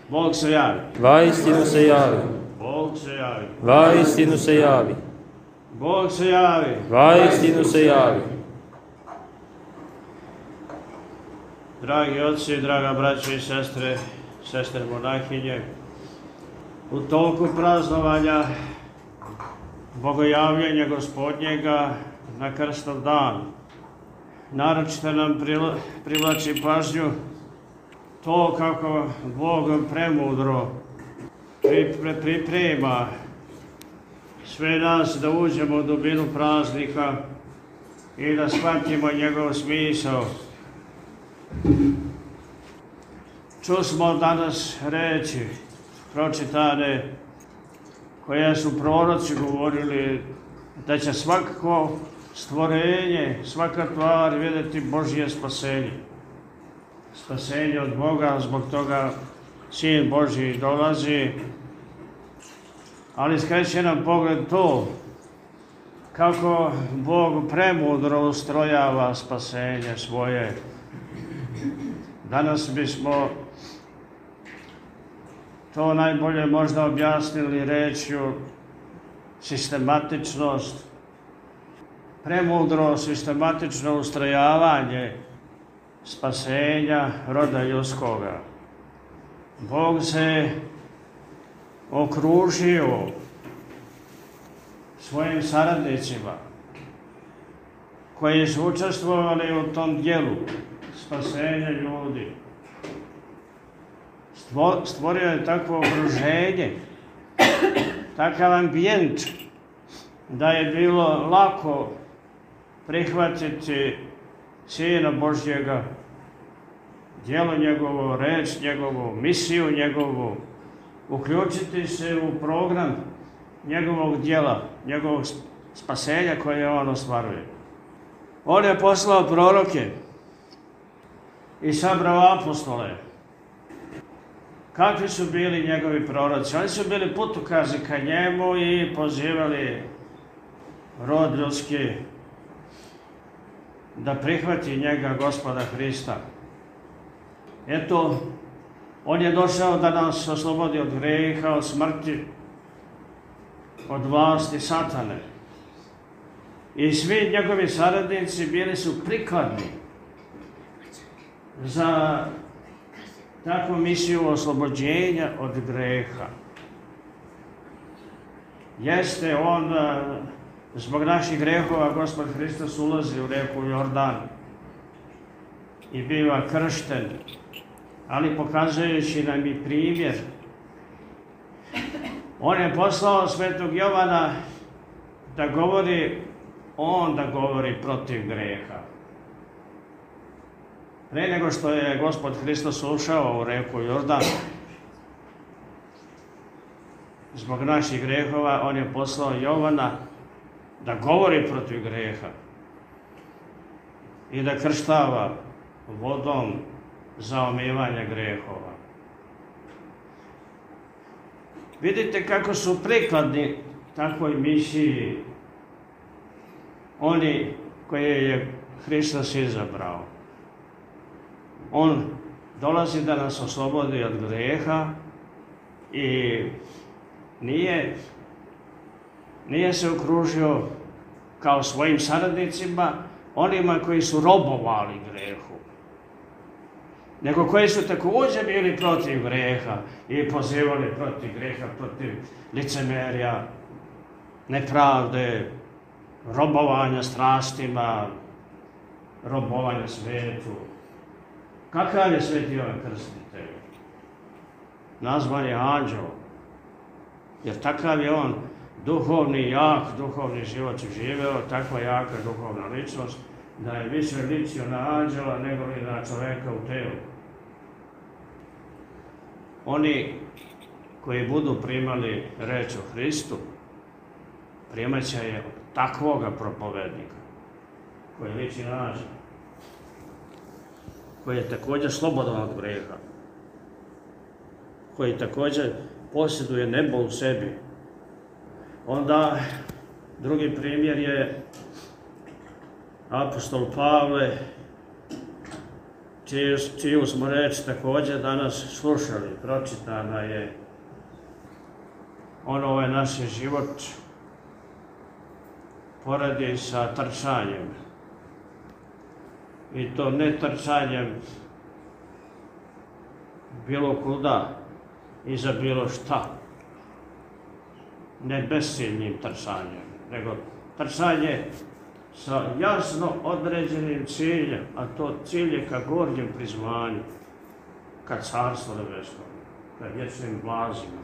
Bog se javi. Vaistinu se javi. Bog se javi. Vaistinu se javi. Bog se javi. Vaistinu se javi. Dragi oci, draga braće i sestre monahinje, u toku praznovanja bogojavljenja Gospodnjega na krstov dan, naročito nam privlači pažnju to kako Bog premudro priprema sve nas da uđemo u dubinu praznika i da shvatimo njegov smisao. Čusmo danas reči pročitane koje su proroci govorili da će svako stvorenje, svaka tvar vidjeti Božje spasenje. Spasenje od Boga, zbog toga Sin Božji dolazi, ali skreće nam pogled to kako Bog premudro ustrojava spasenje svoje. Danas bismo to najbolje možda objasnili rečju sistematičnost, premudro sistematično ustrojavanje spasenja roda ljudskoga. Bog se okružio svojim saradnicima koji su učestvovali u tom djelu spasenja ljudi. Stvorio je takvo okruženje, takav ambijent da je bilo lako prihvatiti Sina Božjega, djelo njegovo, reč njegovu, misiju njegovu, uključiti se u program njegovog djela, njegovog spasenja koje on ostvaruje. On je poslao proroke i sabrao apostole. Kakvi su bili njegovi proroci? Oni su bili putokazi ka njemu i pozivali rod ljudski da prihvati njega, Gospoda Hrista. Eto, on je došao da nas oslobodi od greha, od smrti, od vlasti satane. I svi njegovi saradnici bili su prikladni za takvu misiju oslobođenja od greha. Jeste on, zbog naših grehova, Gospod Hristos ulazi u reku Jordan i biva kršten, ali pokazujući nam i primjer. On je poslao svetog Jovana da govori protiv greha. Pre nego što je Gospod Hristos ušao u reku Jordan, zbog naših grehova, on je poslao Jovana da govori protiv greha i da krštava vodom za omivanje grehova. Vidite kako su prikladni takvoj misiji oni koje je Hristos izabrao. On dolazi da nas oslobodi od greha i nije se okružio kao svojim saradnicima, onima koji su robovali grehu, nego koji su također bili protiv greha i pozivali protiv greha, protiv licemerja, nepravde, robovanja strastima, robovanja svetu. Kakav je Sveti Jovan Krstitelj? Nazvan je anđelom, jer takav je on duhovni, jak duhovni život živeo, takva jaka duhovna ličnost, da je više ličio na anđela nego li na čoveka u telu. Oni koji budu primali reč o Hristu, primaće je takvoga propovednika, koji liči na anđela, koji je također slobodan od greha, koji također posjeduje nebo u sebi. Onda drugi primjer je apostol Pavle, čiju smo reč također danas slušali, pročitana je ovaj naš život poredi sa trčanjem. I to ne trčanjem bilo kuda i za bilo šta. Ne besciljnim trčanjem, nego trčanje sa jasno određenim ciljem, a to cilj je ka gornjem prizvanju, ka carstvu nebeskom, ka vječnim blazima.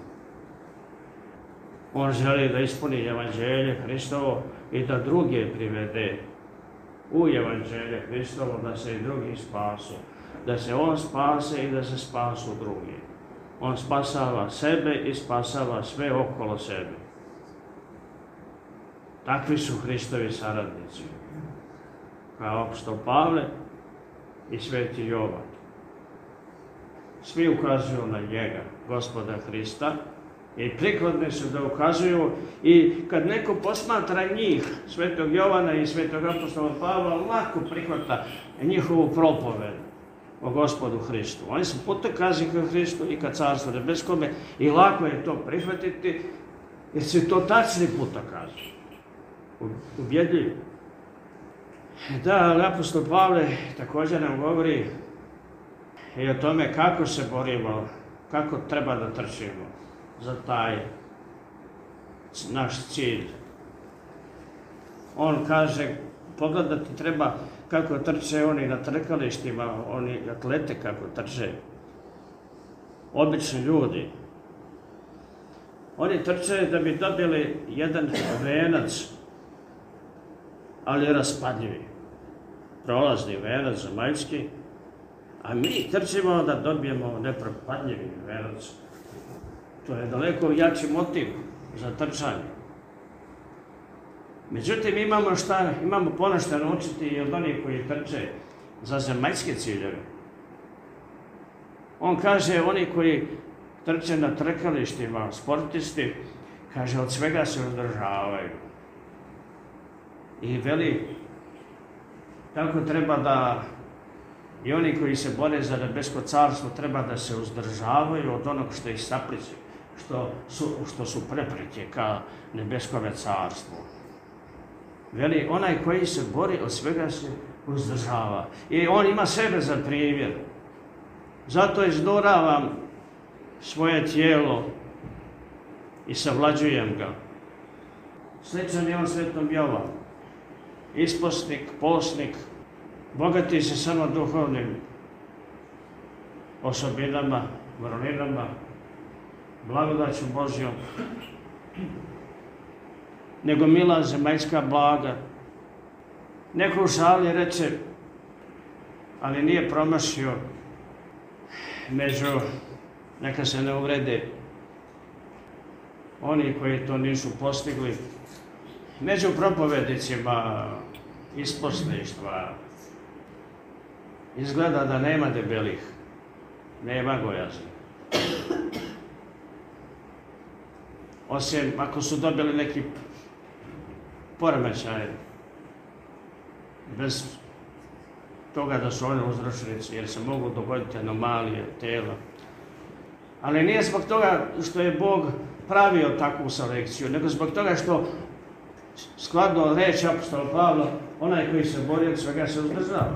On želi da ispuni evanđelje Hristovo i da druge privede u evanđelje Hristovo, da se i drugi spasu, da se on spase i da se spasu drugi. On spasava sebe i spasava sve okolo sebe. Takvi su Hristovi saradnici, kao apostol Pavle i sveti Jovan. Svi ukazuju na njega, Gospoda Hrista, i prikladni su da ukazuju, i kad neko posmatra njih, svetog Jovana i svetog apostola Pavla, lako prihvata njihovu propoved o Gospodu Hristu. Oni su putokazi ka Hristu i ka carstvu nebeskome i lako je to prihvatiti, jer su to tačni putokazi. Ubjedljivi. Da, ali apostol Pavle također nam govori i o tome kako se borimo, kako treba da trčimo za taj naš cilj. On kaže, pogledati treba kako trče oni na trkalištima, oni atlete kako trče, obični ljudi. Oni trče da bi dobili jedan venac, ali raspadljivi, prolazni venac zemaljski, a mi trčimo da dobijemo nepropadljivi venac. To je daleko jači motiv za trčanje. Međutim, imamo ponešto naučiti i od onih koji trče za zemaljske ciljeve. On kaže, oni koji trče na trkalištima, sportisti, kaže, od svega se uzdržavaju. I veli, tako treba da i oni koji se bore za nebesko carstvo treba da se uzdržavaju od onog što ih sapliče, što su prepreke ka nebeskome carstvu. Veli, onaj koji se bori od svega se uzdržava. I on ima sebe za primjer. Zato izdoravam svoje tijelo i savlađujem ga. Sličan je on svetom Jovanu. Isposnik, postnik, bogati se samo duhovnim osobinama, vrlinama, blagodaću Božjom, nego mila zemaljska blaga. Neko u šali reče, ali nije promašio među, neka se ne uvrede, oni koji to nisu postigli, među propovednicima isposništva izgleda da nema debelih, nema gojazni. Osim ako su dobili neki poremećaj, bez toga da su oni uzročnici, jer se mogu dogoditi anomalije tela. Ali nije zbog toga što je Bog pravio takvu selekciju, nego zbog toga što, skladno reći apostola Pavla, onaj koji se bori od svega se uzdržava.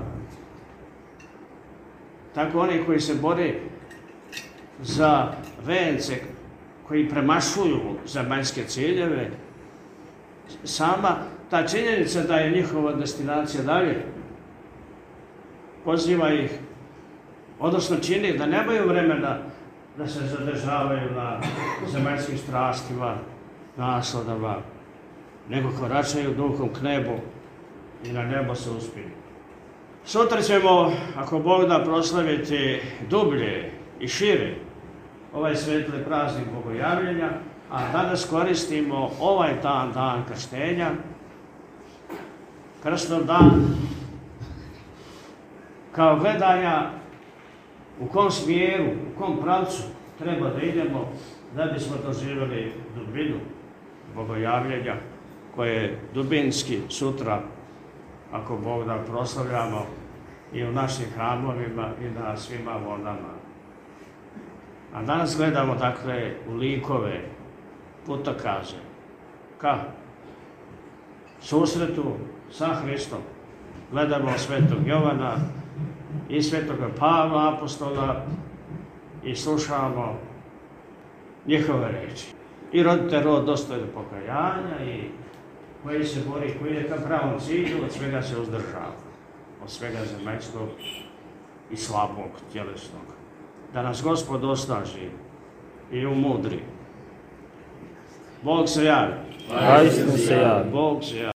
Tako oni koji se bori za vence koji premašuju zemaljske ciljeve, sama ta činjenica da je njihova destinacija dalje, poziva ih, odnosno čini da nemaju vremena da se zadržavaju na zemaljskim strastima, nasladama, nego koračaju duhom k nebu i na nebo se uspiju. Sutra ćemo, ako Bog da, proslaviti dublje i šire ovaj svetli praznik Bogojavljenja, a danas koristimo ovaj dan krštenja, krstov dan, kao gledanja u kom smjeru, u kom pravcu treba da idemo da bismo doživjeli dubinu Bogojavljenja, koje dubinski sutra, ako Bog da, proslavljamo i u našim hramovima i na svima vodama. A danas gledamo, dakle, u likove, putokaze, ka susretu sa Hristom. Gledamo svetog Jovana i svetog Pavla apostola i slušamo njihove reči. I rodite rod dostojno pokajanja i koji se bori, koji ide ka pravom cilju, od svega se uzdržava. Od svega zemaljskog i slabog, tjelesnog. Da nas Gospod osnaži i umudri. Bog se javi. A istinu se javi. Bog se javi.